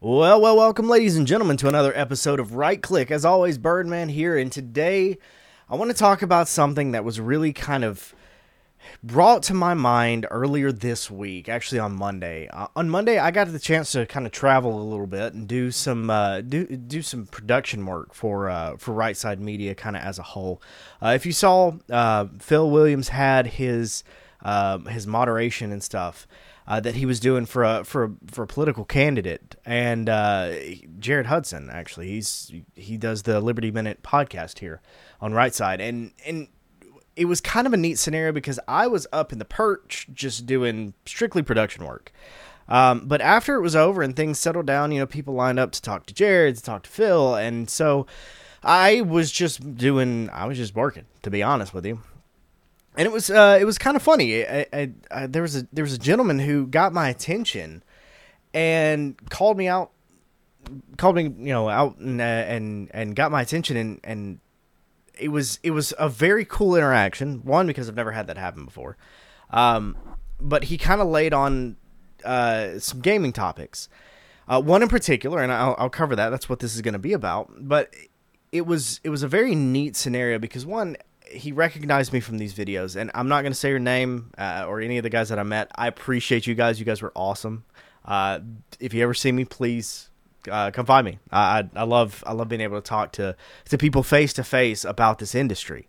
Welcome, ladies and gentlemen, to another episode of Right Click. As always, Birdman here, and today I want to talk about something that was really kind of brought to my mind earlier this week, actually on Monday. On Monday, I got the chance to kind of travel a little bit and do some do some production work for Right Side Media, kind of as a whole. If you saw, Phil Williams had his moderation and stuff. That he was doing for a political candidate, and Jared Hudson, actually, he does the Liberty Minute podcast here on Right Side, and it was kind of a neat scenario because I was up in the perch just doing strictly production work. But after it was over and things settled down, people lined up to talk to Jared, to talk to Phil, and so I was just working, to be honest with you. And it was kind of funny. There was a gentleman who got my attention and called me out and got my attention, and it was a very cool interaction. One, because I've never had that happen before, but he kind of laid on some gaming topics. One in particular, and I'll cover that. That's what this is going to be about. But it was a very neat scenario because, one, he recognized me from these videos, and I'm not going to say your name or any of the guys that I met. I appreciate you guys. You guys were awesome. If you ever see me, please come find me. I love being able to talk to people face to face about this industry.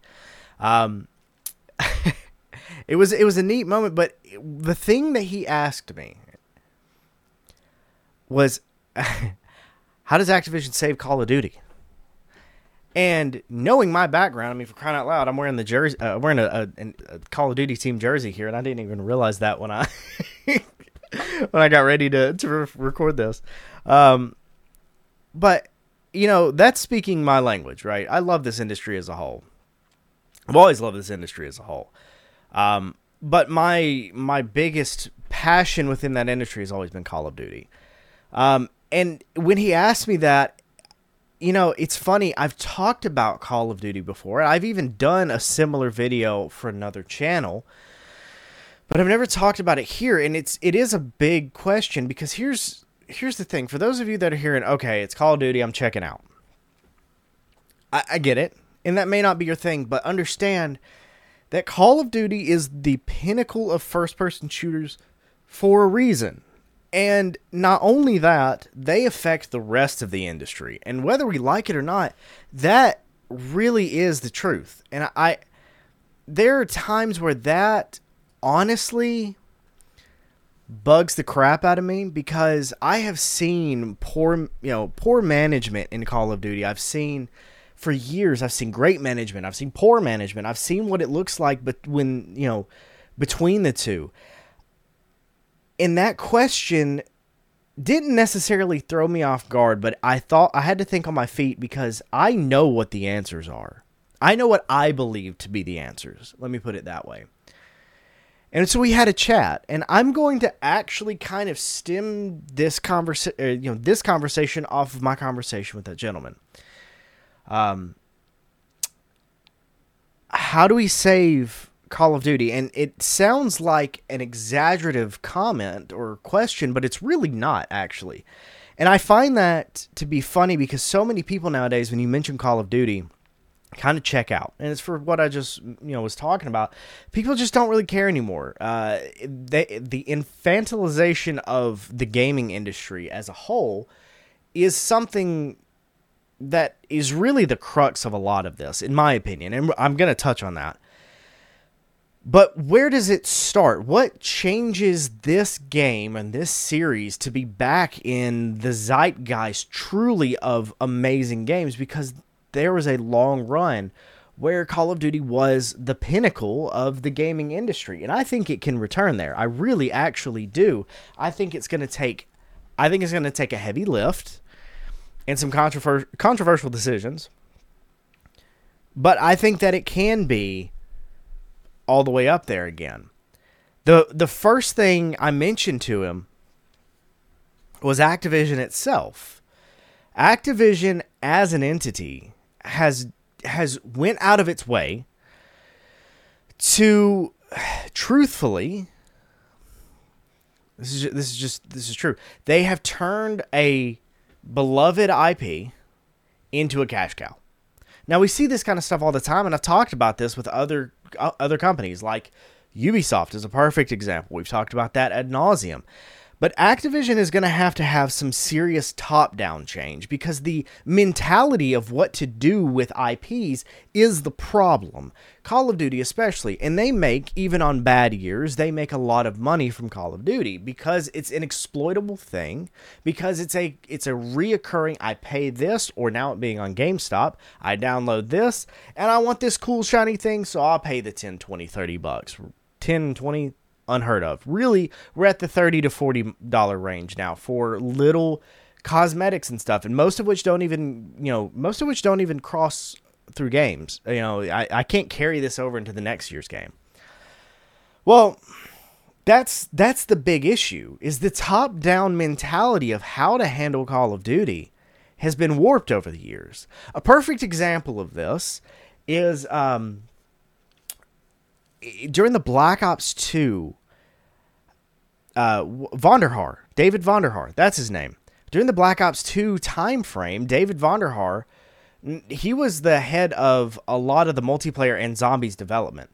It was a neat moment, but the thing that he asked me was, how does Activision save Call of Duty? And knowing my background, I mean, for crying out loud, I'm wearing the jersey, wearing a Call of Duty team jersey here, and I didn't even realize that when I when I got ready to record this. But that's speaking my language, right? I love this industry as a whole. I've always loved this industry as a whole. But my biggest passion within that industry has always been Call of Duty. And when he asked me that, it's funny. I've talked about Call of Duty before. I've even done a similar video for another channel, but I've never talked about it here. And it is a big question because here's the thing. For those of you that are hearing, okay, it's Call of Duty, I'm checking out. I get it. And that may not be your thing, but understand that Call of Duty is the pinnacle of first-person shooters for a reason. And not only that, they affect the rest of the industry. And whether we like it or not, that really is the truth. And there are times where that honestly bugs the crap out of me because I have seen poor management in Call of Duty. I've seen for years, I've seen great management. I've seen poor management. I've seen what it looks like between the two. And that question didn't necessarily throw me off guard, but I thought I had to think on my feet because I know what the answers are. I know what I believe to be the answers. Let me put it that way. And so we had a chat, and I'm going to actually kind of stem this conversation off of my conversation with that gentleman. How do we save Call of Duty? And it sounds like an exaggerative comment or question, but it's really not, actually. And I find that to be funny because so many people nowadays, when you mention Call of Duty, kind of check out. And it's for what I just was talking about. People just don't really care anymore. The infantilization of the gaming industry as a whole is something that is really the crux of a lot of this, in my opinion. And I'm going to touch on that. But where does it start? What changes this game and this series to be back in the zeitgeist truly of amazing games? Because there was a long run where Call of Duty was the pinnacle of the gaming industry. And I think it can return there. I really actually do. I think it's going to take a heavy lift and some controversial decisions. But I think that it can be all the way up there again. The first thing I mentioned to him was Activision itself. Activision as an entity has went out of its way to truthfully, this is true. They have turned a beloved IP into a cash cow. Now, we see this kind of stuff all the time, and I've talked about this with other companies, like Ubisoft is a perfect example. We've talked about that ad nauseum. But Activision is going to have some serious top-down change, because the mentality of what to do with IPs is the problem. Call of Duty especially, and they make, even on bad years, they make a lot of money from Call of Duty because it's an exploitable thing, because it's a reoccurring, I pay this, or now it being on GameStop, I download this, and I want this cool shiny thing, so I'll pay the 10, 20, 30 bucks. 10, 20, unheard of. Really, we're at the $30 to $40 range now for little cosmetics and stuff, and most of which don't even cross through games. I can't carry this over into the next year's game. Well, that's the big issue, is the top-down mentality of how to handle Call of Duty has been warped over the years. A perfect example of this is during the Black Ops 2, Vonderhaar, David Vonderhaar, that's his name. During the Black Ops 2 time frame, David Vonderhaar, he was the head of a lot of the multiplayer and zombies development.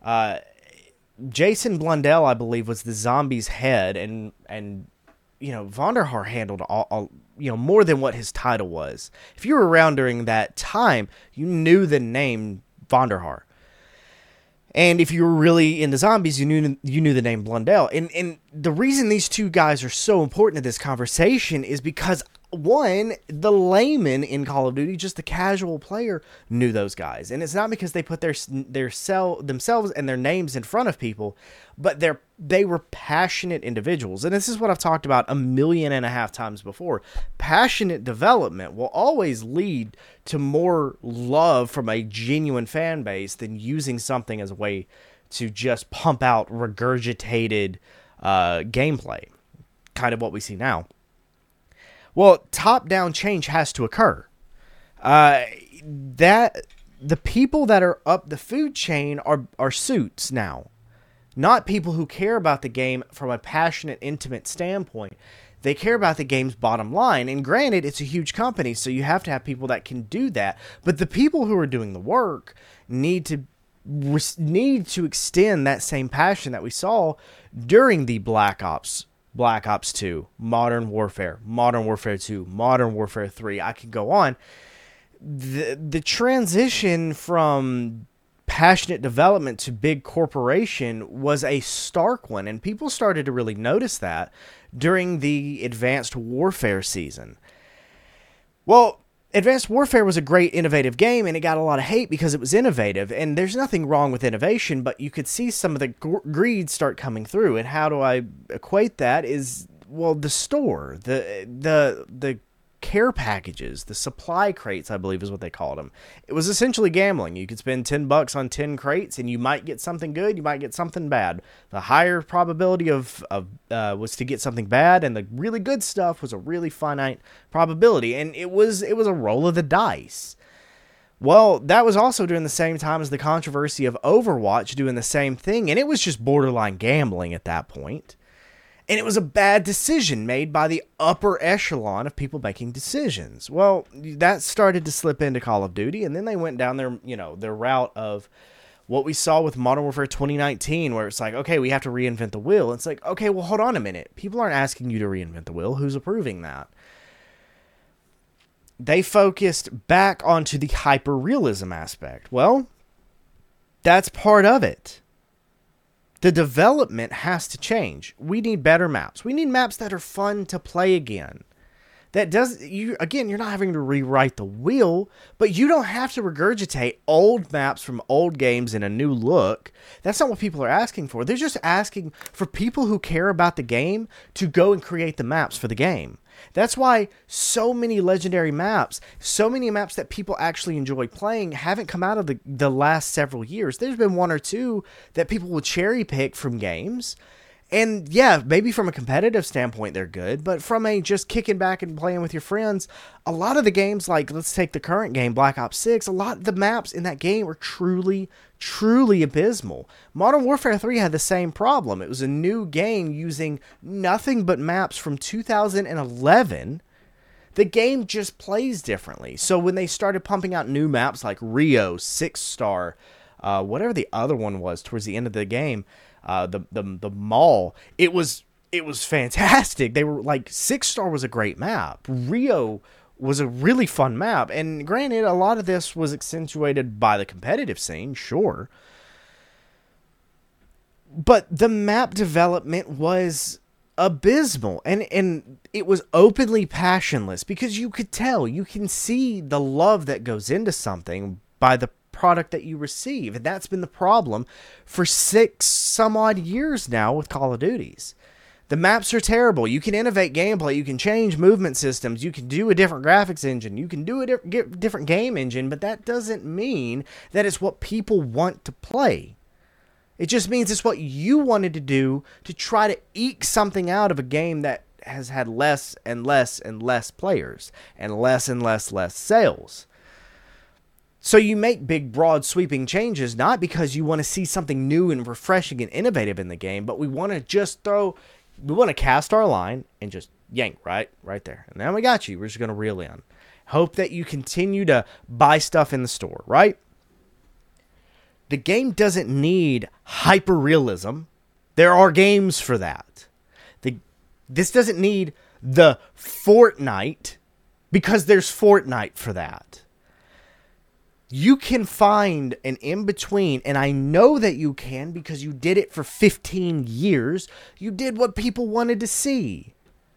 Jason Blundell, I believe, was the zombies head, and Vonderhaar handled all more than what his title was. If you were around during that time, you knew the name Vonderhaar. And if you were really into zombies, you knew the name Blundell. And the reason these two guys are so important to this conversation is because, one, the layman in Call of Duty, just the casual player, knew those guys. And it's not because they put themselves and their names in front of people, but they were passionate individuals. And this is what I've talked about 1.5 million times before. Passionate development will always lead to more love from a genuine fan base than using something as a way to just pump out regurgitated gameplay. Kind of what we see now. Well, top-down change has to occur. That the people that are up the food chain are suits now, not people who care about the game from a passionate, intimate standpoint. They care about the game's bottom line. And granted, it's a huge company, so you have to have people that can do that. But the people who are doing the work need to extend that same passion that we saw during the Black Ops 2, Modern Warfare 2, Modern Warfare 3. I could go on. The transition from passionate development to big corporation was a stark one, and people started to really notice that during the Advanced Warfare season. Well, Advanced Warfare was a great innovative game, and it got a lot of hate because it was innovative, and there's nothing wrong with innovation, but you could see some of the greed start coming through. And how do I equate that is, well, the store, the care packages, the supply crates, I believe is what they called them. It was essentially gambling. You could spend $10 on 10 crates, and you might get something good, you might get something bad. The higher probability was to get something bad, and the really good stuff was a really finite probability, and it was a roll of the dice. Well, that was also during the same time as the controversy of Overwatch doing the same thing, and it was just borderline gambling at that point. And it was a bad decision made by the upper echelon of people making decisions. Well, that started to slip into Call of Duty, and then they went down their route of what we saw with Modern Warfare 2019, where it's like, okay, we have to reinvent the wheel. It's like, okay, well, hold on a minute. People aren't asking you to reinvent the wheel. Who's approving that? They focused back onto the hyper-realism aspect. Well, that's part of it. The development has to change. We need better maps. We need maps that are fun to play again. You're not having to rewrite the wheel, but you don't have to regurgitate old maps from old games in a new look. That's not what people are asking for. They're just asking for people who care about the game to go and create the maps for the game. That's why so many legendary maps, so many maps that people actually enjoy playing, haven't come out of the last several years. There's been one or two that people will cherry pick from games. And yeah, maybe from a competitive standpoint, they're good. But from a just kicking back and playing with your friends, a lot of the games, like let's take the current game, Black Ops 6, a lot of the maps in that game are truly, truly abysmal. Modern Warfare 3 had the same problem. It was a new game using nothing but maps from 2011 The game just plays differently. So when they started pumping out new maps like Rio, Six Star, whatever the other one was towards the end of the game, the mall, it was fantastic. They were like, Six Star was a great map. Rio was a really fun map. And granted, a lot of this was accentuated by the competitive scene, sure. But the map development was abysmal, and it was openly passionless, because you could tell, you can see the love that goes into something by the product that you receive. And that's been the problem for 6 some odd years now with Call of Duties. The maps are terrible. You can innovate gameplay, you can change movement systems, you can do a different graphics engine, you can do a different game engine, but that doesn't mean that it's what people want to play. It just means it's what you wanted to do to try to eke something out of a game that has had less and less and less players and less sales. So you make big, broad, sweeping changes, not because you want to see something new and refreshing and innovative in the game, but we want to cast our line and just yank right there. And then we got you. We're just going to reel in. Hope that you continue to buy stuff in the store, right? The game doesn't need hyper-realism. There are games for that. This doesn't need the Fortnite, because there's Fortnite for that. You can find an in-between, and I know that you can, because you did it for 15 years. You did what people wanted to see.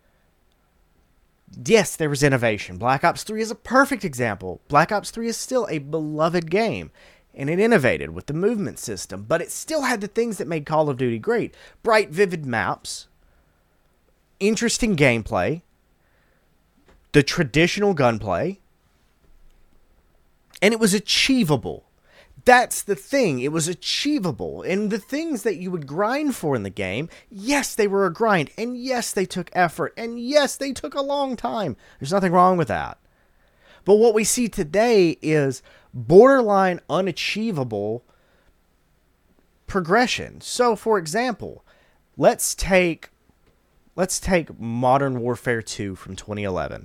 Yes, there was innovation. Black Ops 3 is a perfect example. Black Ops 3 is still a beloved game, and it innovated with the movement system, but it still had the things that made Call of Duty great. Bright, vivid maps, interesting gameplay, the traditional gunplay, and it was achievable. That's the thing. It was achievable. And the things that you would grind for in the game, yes, they were a grind. And yes, they took effort. And yes, they took a long time. There's nothing wrong with that. But what we see today is borderline unachievable progression. So, for example, let's take Modern Warfare 2 from 2011.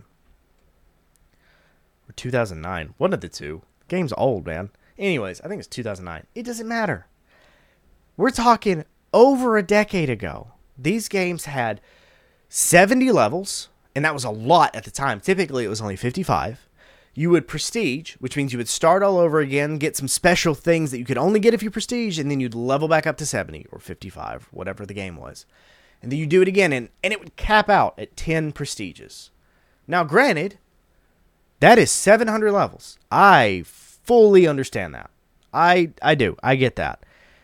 Or 2009. One of the two. The game's old, man. Anyways, I think it's 2009. It doesn't matter. We're talking over a decade ago. These games had 70 levels, and that was a lot at the time. Typically, it was only 55. You would prestige, which means you would start all over again, get some special things that you could only get if you prestige, and then you'd level back up to 70 or 55, whatever the game was. And then you do it again, and it would cap out at 10 prestiges. Now, granted, that is 700 levels. I fully understand that. I do. I get that.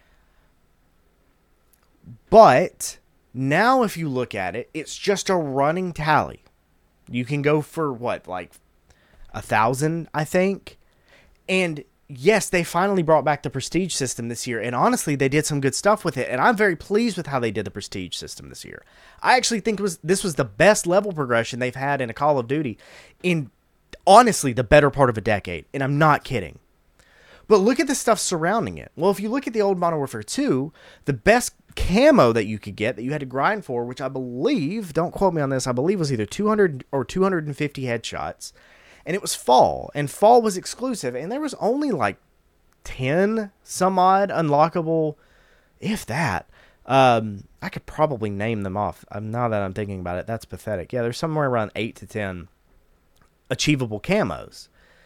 But now if you look at it, it's just a running tally. You can go for what, like 1,000, I think. And yes, they finally brought back the prestige system this year. And honestly, they did some good stuff with it. And I'm very pleased with how they did the prestige system this year. I actually think this was the best level progression they've had in a Call of Duty in, honestly, the better part of a decade. And I'm not kidding. But look at the stuff surrounding it. Well, if you look at the old Modern Warfare 2, the best camo that you could get, that you had to grind for, which I believe, don't quote me on this, I believe was either 200 or 250 headshots. And it was Fall. And Fall was exclusive. And there was only like 10 some odd unlockable, if that. I could probably name them off. Now that I'm thinking about it, that's pathetic. Yeah, there's somewhere around 8 to 10 achievable camos.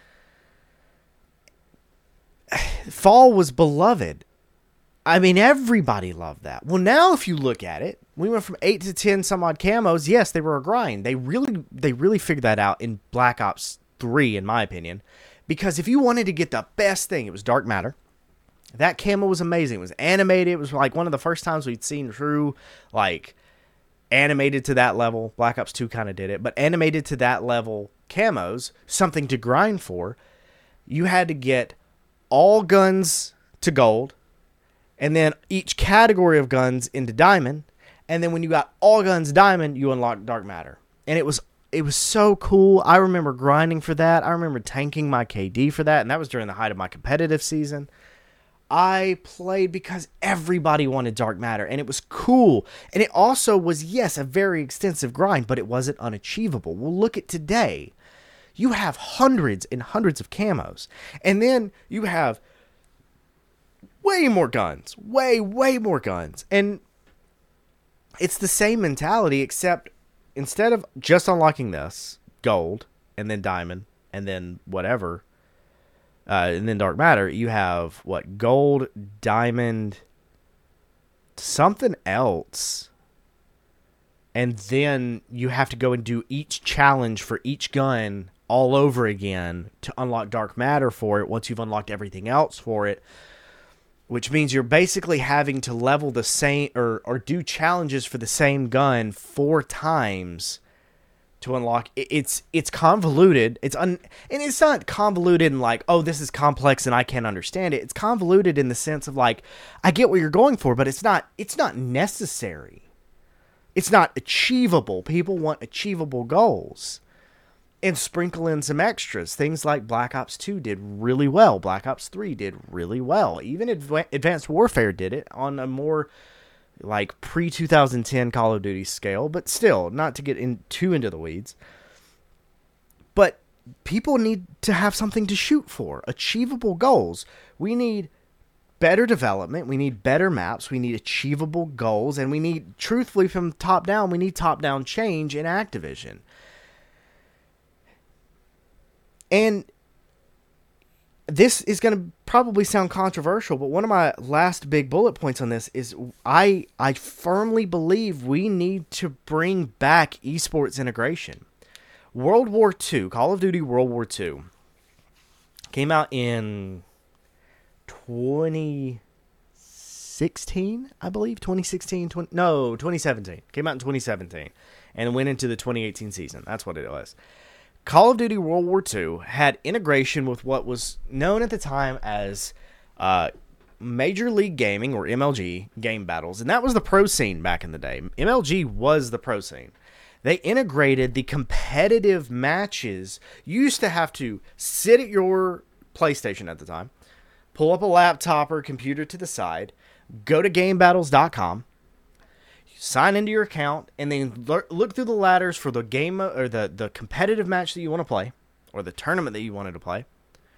Fall was beloved. I mean, everybody loved that. Well, now if you look at it, we went from 8 to 10 some odd camos. Yes, they were a grind. They really figured that out in Black Ops 3, in my opinion. Because if you wanted to get the best thing, it was Dark Matter. That camo was amazing. It was animated. It was like one of the first times we'd seen true, like, animated to that level. Black Ops 2 kind of did it. But animated to that level camos, something to grind for. You had to get all guns to gold, and then each category of guns into diamond, and then when you got all guns diamond, you unlocked Dark Matter. And it was so cool. I remember grinding for that. I remember tanking my KD for that, and that was during the height of my competitive season. I played because everybody wanted Dark Matter, and it was cool. And it also was, yes, a very extensive grind, but it wasn't unachievable. Well, look at today. you have hundreds and hundreds of camos. And then you have way more guns. Way more guns. And it's the same mentality, except instead of just unlocking this, gold, and then diamond, and then whatever, and then dark matter, you have, what, gold, diamond, something else. And then you have to go and do each challenge for each gun all over again to unlock dark matter for it once you've unlocked everything else for it. Which means you're basically having to level the same or do challenges for the same gun 4 times to unlock. It's convoluted. And it's not convoluted in like, oh, this is complex and I can't understand it. It's convoluted in the sense of like, I get what you're going for, but it's not necessary. It's not achievable. People want achievable goals. And sprinkle in some extras. Things like Black Ops 2 did really well. Black Ops 3 did really well. Even Advanced Warfare did it on a more like pre-2010 Call of Duty scale. But still, not to get too into the weeds. But people need to have something to shoot for. Achievable goals. We need better development. We need better maps. We need achievable goals. And we need, truthfully, from top down, we need top-down change in Activision. And this is going to probably sound controversial, but one of my last big bullet points on this is I firmly believe we need to bring back esports integration. World War II, Call of Duty World War II, came out in 2016, I believe. 2017. Came out in 2017 and went into the 2018 season. That's what it was. Call of Duty World War II had integration with what was known at the time as Major League Gaming, or MLG, game battles. And that was the pro scene back in the day. MLG was the pro scene. They integrated the competitive matches. You used to have to sit at your PlayStation at the time, pull up a laptop or computer to the side, go to GameBattles.com, sign into your account, and then look through the ladders for the game or the competitive match that you want to play, or the tournament that you wanted to play.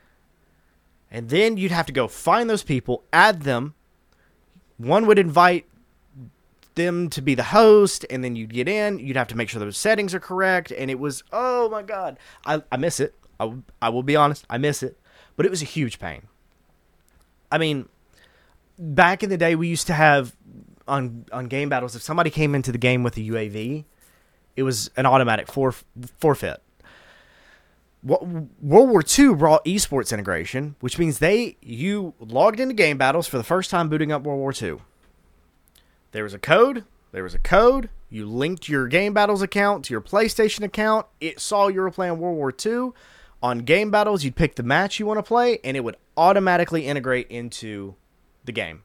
And then you'd have to go find those people, add them. One would invite them to be the host, and then you'd get in. You'd have to make sure those settings are correct. And it was, oh my God, I miss it. I will be honest, I miss it. But it was a huge pain. I mean, back in the day, we used to have on game battles, if somebody came into the game with a UAV, it was an automatic forfeit. World War II brought esports integration, which means you logged into game battles for the first time booting up World War II. There was a code. You linked your game battles account to your PlayStation account. It saw you were playing World War II. On game battles, you'd pick the match you want to play, and it would automatically integrate into the game.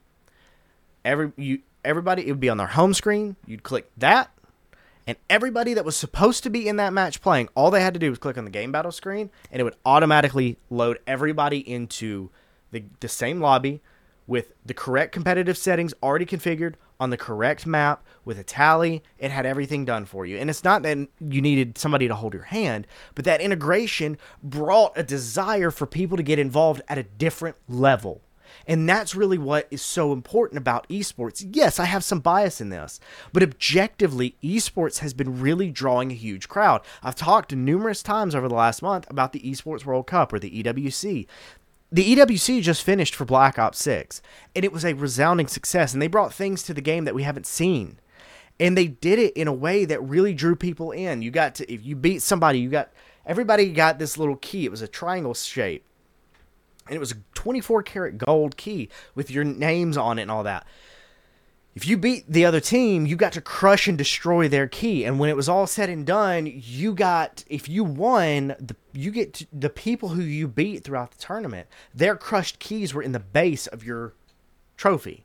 Everybody, it would be on their home screen. You'd click that, and everybody that was supposed to be in that match playing, all they had to do was click on the game battle screen, and it would automatically load everybody into the same lobby with the correct competitive settings already configured on the correct map with a tally. It had everything done for you. And it's not that you needed somebody to hold your hand, but that integration brought a desire for people to get involved at a different level. And that's really what is so important about esports. Yes, I have some bias in this, but objectively, esports has been really drawing a huge crowd. I've talked numerous times over the last month about the Esports World Cup, or the EWC. The EWC just finished for Black Ops 6, and it was a resounding success, and they brought things to the game that we haven't seen. And they did it in a way that really drew people in. If you beat somebody, everybody got this little key. It was a triangle shape. And it was a 24 karat gold key with your names on it and all that. If you beat the other team, you got to crush and destroy their key. And when it was all said and done, if you won, you get the people who you beat throughout the tournament, their crushed keys were in the base of your trophy.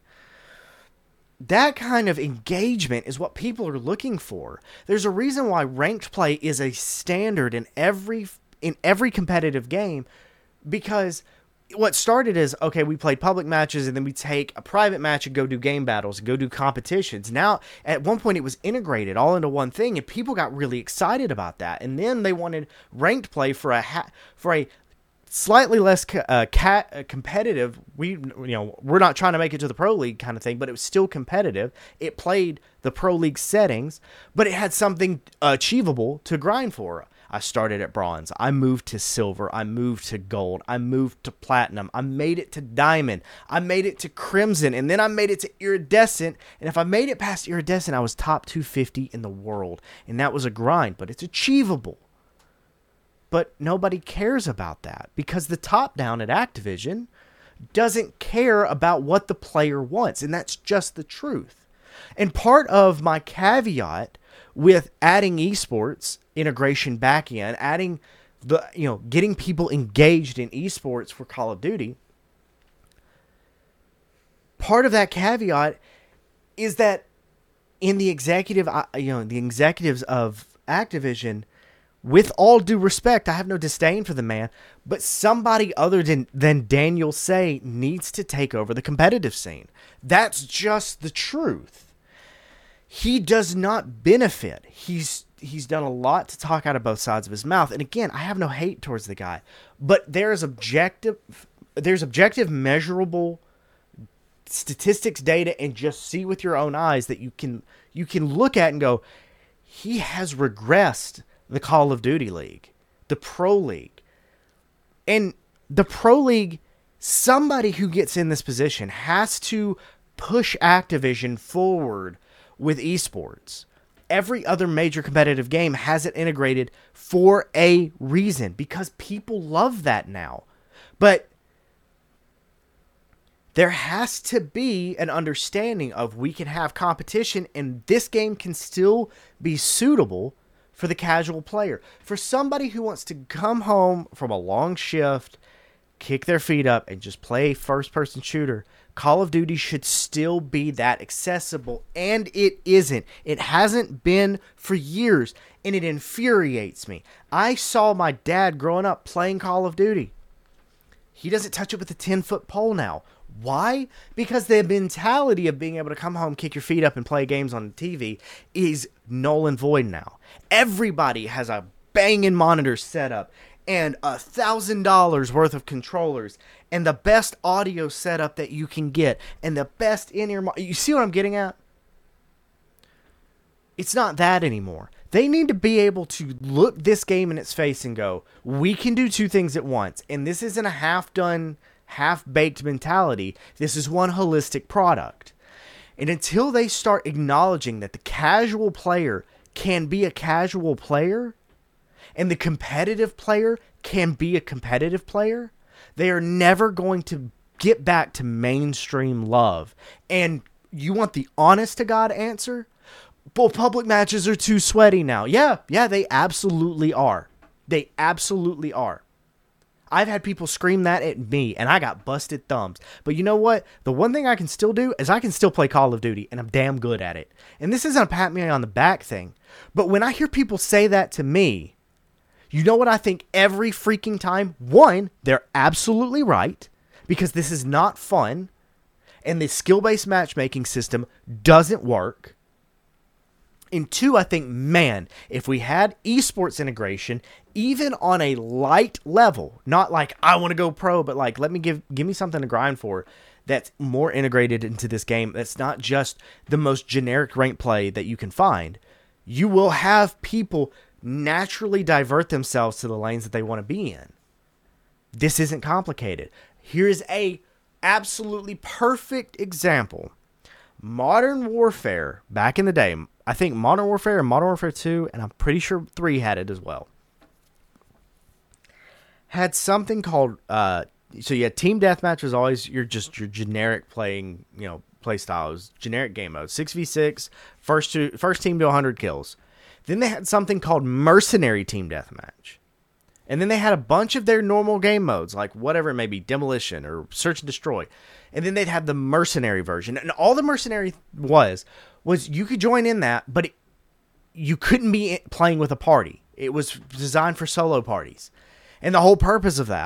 That kind of engagement is what people are looking for. There's a reason why ranked play is a standard in every competitive game, because what started is, okay, we played public matches and then we take a private match and go do game battles and go do competitions. Now, at one point, it was integrated all into one thing, and people got really excited about that. And then they wanted ranked play for a slightly less competitive. We're not trying to make it to the pro league kind of thing, but it was still competitive. It played the pro league settings, but it had something achievable to grind for. I started at bronze. I moved to silver. I moved to gold. I moved to platinum. I made it to diamond. I made it to crimson. And then I made it to iridescent. And if I made it past iridescent, I was top 250 in the world. And that was a grind, but it's achievable. But nobody cares about that because the top down at Activision doesn't care about what the player wants. And that's just the truth. And part of my caveat with adding esports integration back in, adding getting people engaged in esports for Call of Duty, part of that caveat is that in the executives of Activision, with all due respect, I have no disdain for the man, but somebody other than Daniel Say needs to take over the competitive scene. That's just the truth. He does not benefit. He's done a lot to talk out of both sides of his mouth. And again, I have no hate towards the guy, but there's objective measurable statistics data and just see with your own eyes that you can look at and go, he has regressed the Call of Duty League, the Pro League. And the Pro League, somebody who gets in this position has to push Activision forward with esports. Every other major competitive game has it integrated for a reason, because people love that now. But there has to be an understanding of we can have competition and this game can still be suitable for the casual player. For somebody who wants to come home from a long shift, kick their feet up, and just play first-person shooter, Call of Duty should still be that accessible, and it isn't. It hasn't been for years, and it infuriates me. I saw my dad growing up playing Call of Duty. He doesn't touch it with a 10-foot pole now. Why? Because the mentality of being able to come home, kick your feet up, and play games on the TV is null and void now. Everybody has a banging monitor set up and $1,000 worth of controllers and the best audio setup that you can get and the best in-ear. You see what I'm getting at? It's not that anymore. They need to be able to look this game in its face and go, we can do two things at once. And this isn't a half-done, half-baked mentality. This is one holistic product. And until they start acknowledging that the casual player can be a casual player, and the competitive player can be a competitive player, they are never going to get back to mainstream love. And you want the honest-to-God answer? Well, public matches are too sweaty now. Yeah, they absolutely are. They absolutely are. I've had people scream that at me, and I got busted thumbs. But you know what? The one thing I can still do is I can still play Call of Duty, and I'm damn good at it. And this isn't a pat me on the back thing. But when I hear people say that to me, you know what I think every freaking time? One, they're absolutely right, because this is not fun, and the skill-based matchmaking system doesn't work. And two, I think, man, if we had esports integration, even on a light level, not like I want to go pro, but like let me give me something to grind for that's more integrated into this game, that's not just the most generic rank play that you can find, you will have people naturally divert themselves to the lanes that they want to be in. This isn't complicated. Here's a absolutely perfect example. Modern Warfare, back in the day, I think Modern Warfare and Modern Warfare 2, and I'm pretty sure 3 had it as well, had something called, so yeah, Team Deathmatch was always your generic playing, play style. It was generic game mode. 6v6, first team to 100 kills. Then they had something called Mercenary Team Deathmatch. And then they had a bunch of their normal game modes, like whatever it may be, Demolition or Search and Destroy. And then they'd have the Mercenary version. And all the Mercenary was you could join in that, but you couldn't be playing with a party. It was designed for solo parties. And the whole purpose of that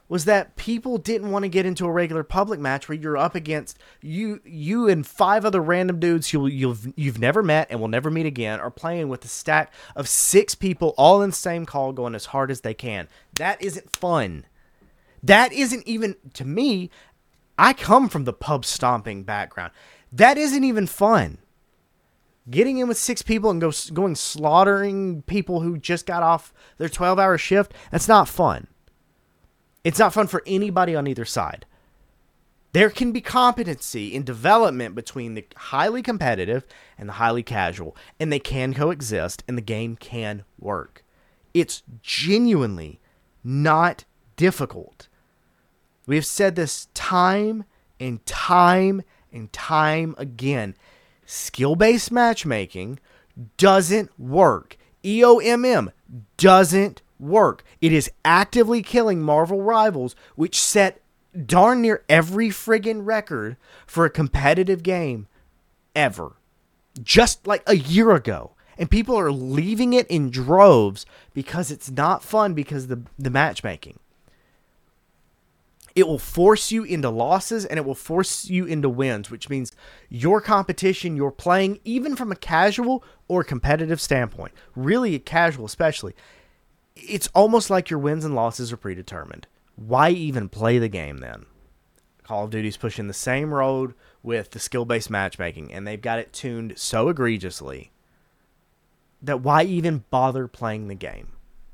was that people didn't want to get into a regular public match where you're up against you and 5 other random dudes you've never met and will never meet again, are playing with a stack of 6 people all in the same call going as hard as they can. That isn't fun. That isn't even, to me, I come from the pub stomping background. That isn't even fun. Getting in with 6 people and going slaughtering people who just got off their 12-hour shift, that's not fun. It's not fun for anybody on either side. There can be competency in development between the highly competitive and the highly casual, and they can coexist, and the game can work. It's genuinely not difficult. We have said this time and time and time again. Skill-based matchmaking doesn't work. EOMM doesn't work. It is actively killing Marvel Rivals, which set darn near every friggin' record for a competitive game ever. Just like a year ago. And people are leaving it in droves because it's not fun because of the matchmaking. It will force you into losses and it will force you into wins, which means your competition, you're playing, even from a casual or competitive standpoint, really a casual especially, it's almost like your wins and losses are predetermined. Why even play the game then? Call of Duty's pushing the same road with the skill-based matchmaking, and they've got it tuned so egregiously that why even bother playing the game?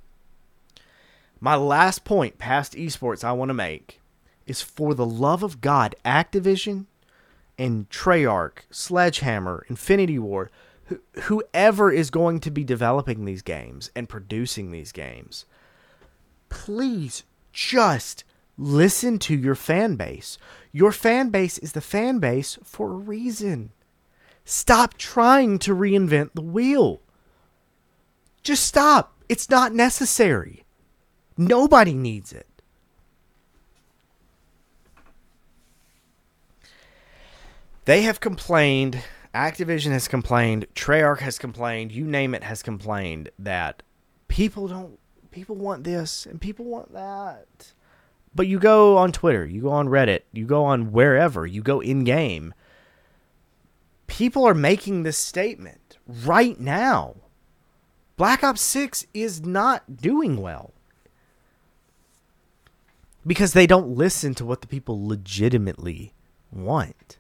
My last point past esports I want to make is, for the love of God, Activision and Treyarch, Sledgehammer, Infinity Ward, whoever is going to be developing these games and producing these games, please just listen to your fan base. Your fan base is the fan base for a reason. Stop trying to reinvent the wheel. Just stop. It's not necessary. Nobody needs it. They have complained, Activision has complained, Treyarch has complained, you name it has complained that people want this and people want that. But you go on Twitter, you go on Reddit, you go on wherever, you go in-game. People are making this statement right now. Black Ops 6 is not doing well. Because they don't listen to what the people legitimately want.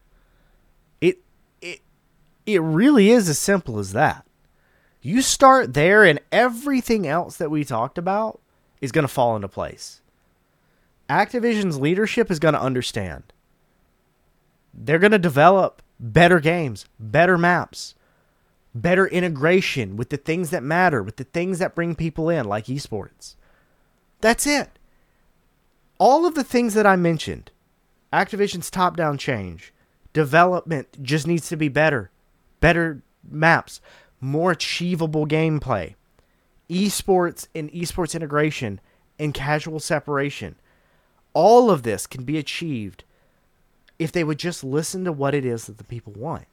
It really is as simple as that. You start there and everything else that we talked about is going to fall into place. Activision's leadership is going to understand. They're going to develop better games, better maps, better integration with the things that matter, with the things that bring people in, like esports. That's it. All of the things that I mentioned, Activision's top-down change, development just needs to be better. Better maps, more achievable gameplay, esports and esports integration, and casual separation. All of this can be achieved if they would just listen to what it is that the people want.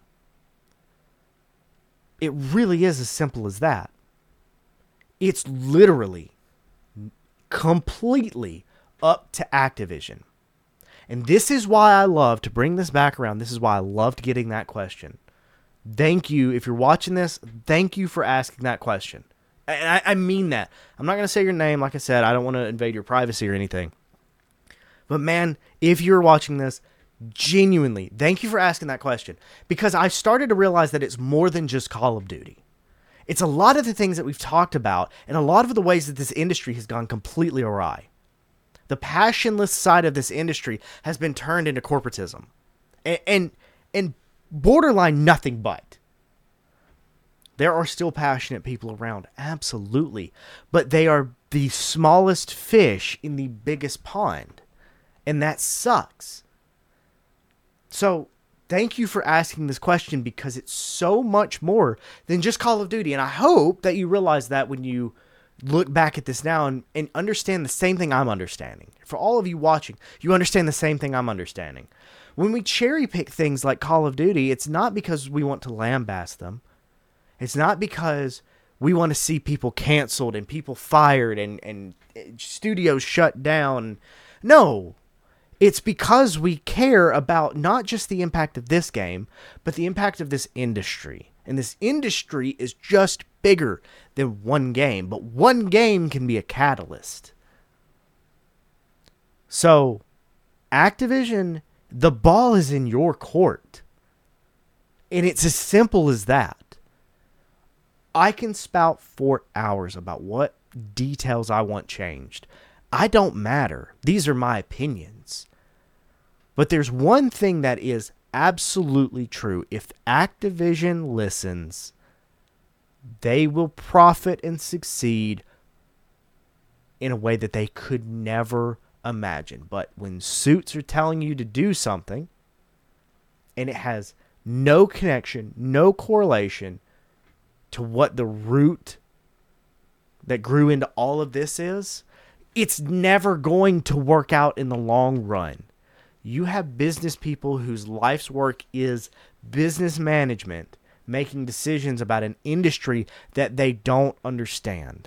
It really is as simple as that. It's literally completely up to Activision. And this is why I love to bring this back around. This is why I loved getting that question. Thank you. If you're watching this, thank you for asking that question. And I mean that. I'm not going to say your name. Like I said, I don't want to invade your privacy or anything. But man, if you're watching this, genuinely, thank you for asking that question. Because I've started to realize that it's more than just Call of Duty. It's a lot of the things that we've talked about and a lot of the ways that this industry has gone completely awry. The passionless side of this industry has been turned into corporatism. And borderline nothing but. There are still passionate people around, absolutely. But they are the smallest fish in the biggest pond. And that sucks. So, thank you for asking this question, because it's so much more than just Call of Duty. And I hope that you realize that when you look back at this now and understand the same thing I'm understanding. For all of you watching, you understand the same thing I'm understanding. When we cherry pick things like Call of Duty, it's not because we want to lambaste them. It's not because we want to see people canceled and people fired and studios shut down. No, it's because we care about not just the impact of this game, but the impact of this industry. And this industry is just bigger than one game, but one game can be a catalyst. So, Activision, the ball is in your court. And it's as simple as that. I can spout for hours about what details I want changed. I don't matter. These are my opinions. But there's one thing that is absolutely true. If Activision listens, they will profit and succeed in a way that they could never imagine. But when suits are telling you to do something, and it has no connection, no correlation to what the root that grew into all of this is, it's never going to work out in the long run. You have business people whose life's work is business management, making decisions about an industry that they don't understand.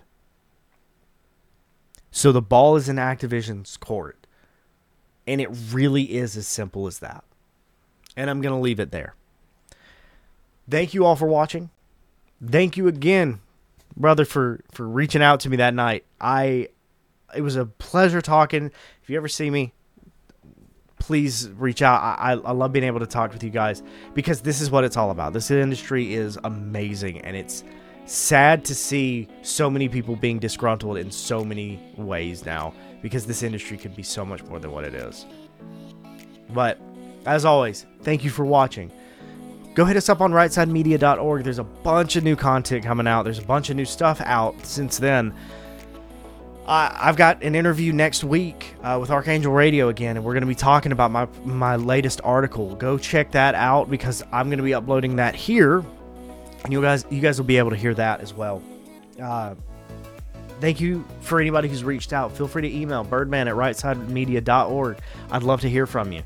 So the ball is in Activision's court. And it really is as simple as that. And I'm going to leave it there. Thank you all for watching. Thank you again, brother, for reaching out to me that night. It was a pleasure talking. If you ever see me, please reach out. I love being able to talk with you guys because this is what it's all about. This industry is amazing, and it's sad to see so many people being disgruntled in so many ways now because this industry could be so much more than what it is. But as always, thank you for watching. Go hit us up on rightsidemedia.org. There's a bunch of new content coming out. There's a bunch of new stuff out since then. I've got an interview next week with Archangel Radio again, and we're going to be talking about my latest article. Go check that out because I'm going to be uploading that here, and you guys will be able to hear that as well. Thank you for anybody who's reached out. Feel free to email birdman@rightsidemedia.org. I'd love to hear from you.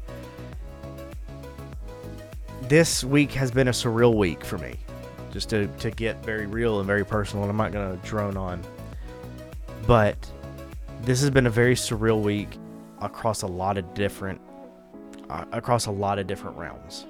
This week has been a surreal week for me, just to get very real and very personal, and I'm not going to drone on. But this has been a very surreal week across a lot of different realms.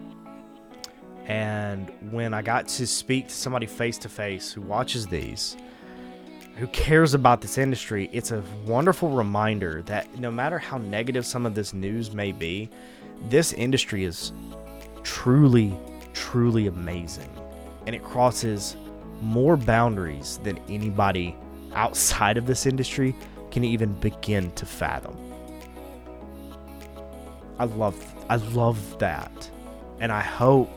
And when I got to speak to somebody face to face who watches these, who cares about this industry, it's a wonderful reminder that no matter how negative some of this news may be, this industry is truly, truly amazing. And it crosses more boundaries than anybody outside of this industry can even begin to fathom. I love that. And I hope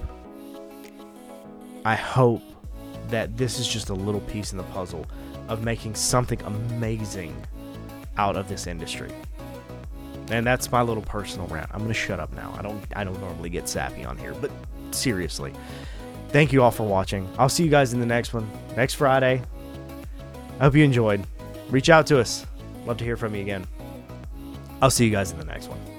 that this is just a little piece in the puzzle of making something amazing out of this industry. And that's my little personal rant. I'm going to shut up now. I don't normally get sappy on here, but seriously, thank you all for watching. I'll see you guys in the next one, next Friday. I hope you enjoyed. Reach out to us. Love to hear from you again. I'll see you guys in the next one.